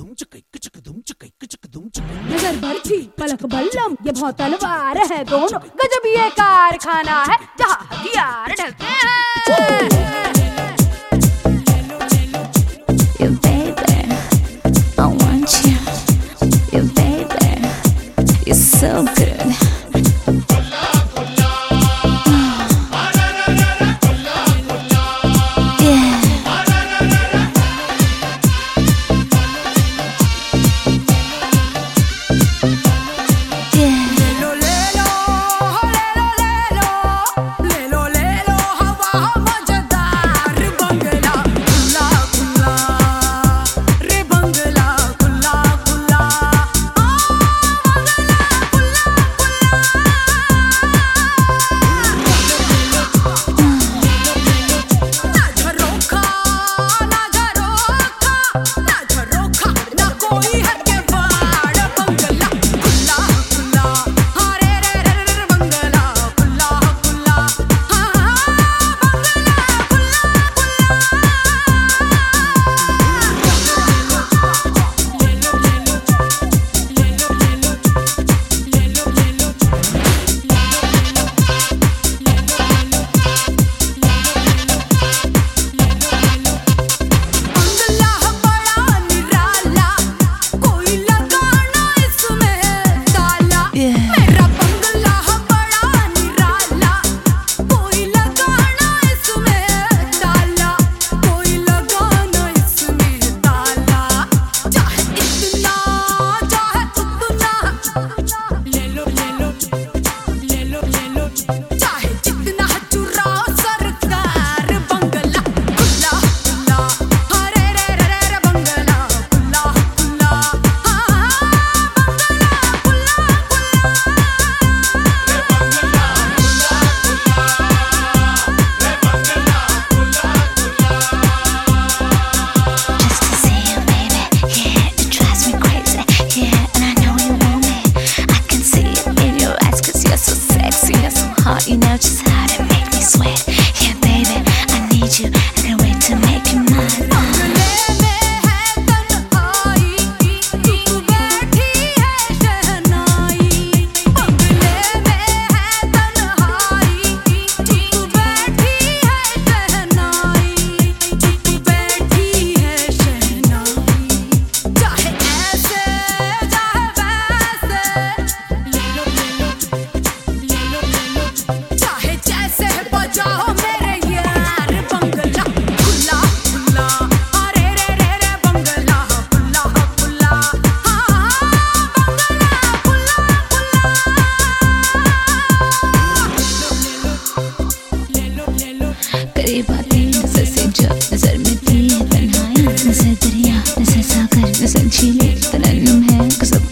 नजर बरछी पलक बल्लम ये बहुत तलवार है दोनों गजब ये कारखाना है जहाँ हथियार ढलते हैं। You baby, I want you. You baby, you're so good. You know just how to make me sweat. Yeah, baby, I need you. I can't wait to make you mine. करीब आती नजर से जब नजर में थी तन्हाई नजर दरिया नजर सागर नजर झीलें तरन्नुम है कसम